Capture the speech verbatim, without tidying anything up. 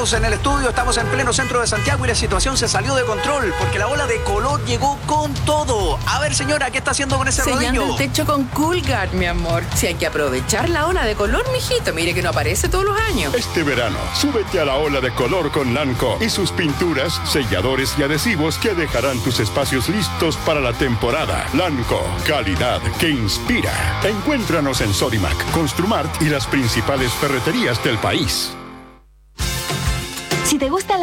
nosotros en el estudio estamos en pleno centro de Santiago y la situación se salió de control porque la ola de color llegó con todo. A ver, señora, ¿qué está haciendo con ese Sellando rodillo? el techo con Coolguard, mi amor. Si hay que aprovechar la ola de color, mijito. Mire que no aparece todos los años. Este verano, súbete a la ola de color con Lanco y sus pinturas, selladores y adhesivos que dejarán tus espacios listos para la temporada. Lanco, calidad que inspira. Encuéntranos en Sodimac, Construmart y las principales ferreterías del país. Si te gusta la